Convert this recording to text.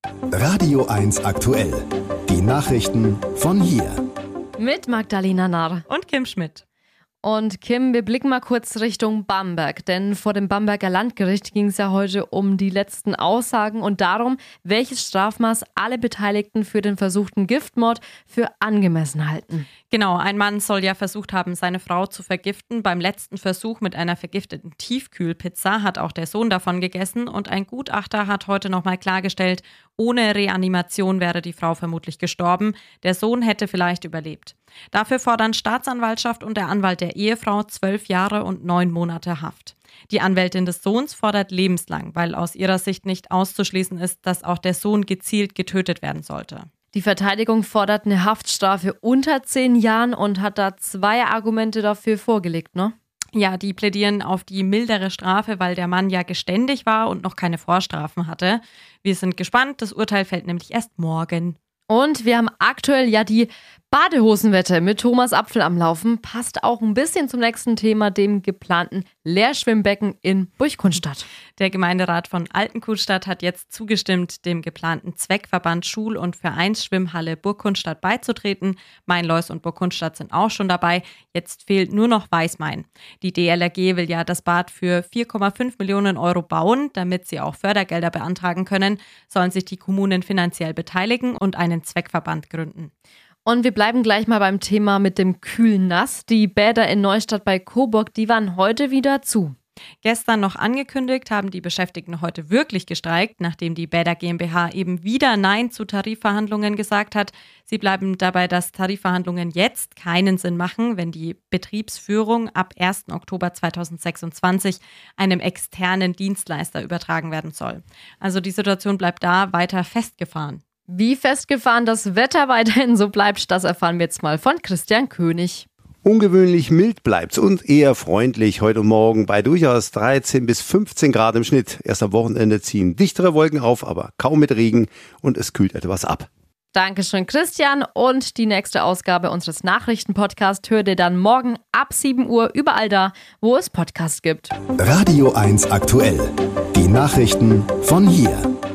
Radio 1 aktuell. Die Nachrichten von hier. Mit Magdalena Narr und Kim Schmidt. Und Kim, wir blicken mal kurz Richtung Bamberg, denn vor dem Bamberger Landgericht ging es ja heute um die letzten Aussagen und darum, welches Strafmaß alle Beteiligten für den versuchten Giftmord für angemessen halten. Genau, ein Mann soll ja versucht haben, seine Frau zu vergiften. Beim letzten Versuch mit einer vergifteten Tiefkühlpizza hat auch der Sohn davon gegessen und ein Gutachter hat heute nochmal klargestellt, ohne Reanimation wäre die Frau vermutlich gestorben. Der Sohn hätte vielleicht überlebt. Dafür fordern Staatsanwaltschaft und der Anwalt der Ehefrau 12 Jahre und 9 Monate Haft. Die Anwältin des Sohns fordert lebenslang, weil aus ihrer Sicht nicht auszuschließen ist, dass auch der Sohn gezielt getötet werden sollte. Die Verteidigung fordert eine Haftstrafe unter 10 Jahren und hat da 2 Argumente dafür vorgelegt, ne? Ja, die plädieren auf die mildere Strafe, weil der Mann ja geständig war und noch keine Vorstrafen hatte. Wir sind gespannt, das Urteil fällt nämlich erst morgen. Und wir haben aktuell ja die Badehosenwette mit Thomas Apfel am Laufen. Passt auch ein bisschen zum nächsten Thema, dem geplanten Lehrschwimmbecken in Burgkunstadt. Der Gemeinderat von Altenkunstadt hat jetzt zugestimmt, dem geplanten Zweckverband Schul- und Vereinsschwimmhalle Burgkunstadt beizutreten. Mainlois und Burgkunstadt sind auch schon dabei. Jetzt fehlt nur noch Weißmain. Die DLRG will ja das Bad für 4,5 Millionen Euro bauen. Damit sie auch Fördergelder beantragen können, sollen sich die Kommunen finanziell beteiligen und einen Zweckverband gründen. Und wir bleiben gleich mal beim Thema mit dem kühlen Nass. Die Bäder in Neustadt bei Coburg, die waren heute wieder zu. Gestern noch angekündigt, haben die Beschäftigten heute wirklich gestreikt, nachdem die Bäder GmbH eben wieder Nein zu Tarifverhandlungen gesagt hat. Sie bleiben dabei, dass Tarifverhandlungen jetzt keinen Sinn machen, wenn die Betriebsführung ab 1. Oktober 2026 einem externen Dienstleister übertragen werden soll. Also die Situation bleibt da weiter festgefahren. Wie festgefahren das Wetter weiterhin so bleibt, das erfahren wir jetzt mal von Christian König. Ungewöhnlich mild bleibt's und eher freundlich heute Morgen bei durchaus 13 bis 15 Grad im Schnitt. Erst am Wochenende ziehen dichtere Wolken auf, aber kaum mit Regen und es kühlt etwas ab. Dankeschön, Christian. Und die nächste Ausgabe unseres Nachrichtenpodcasts hört ihr dann morgen ab 7 Uhr überall da, wo es Podcasts gibt. Radio 1 aktuell. Die Nachrichten von hier.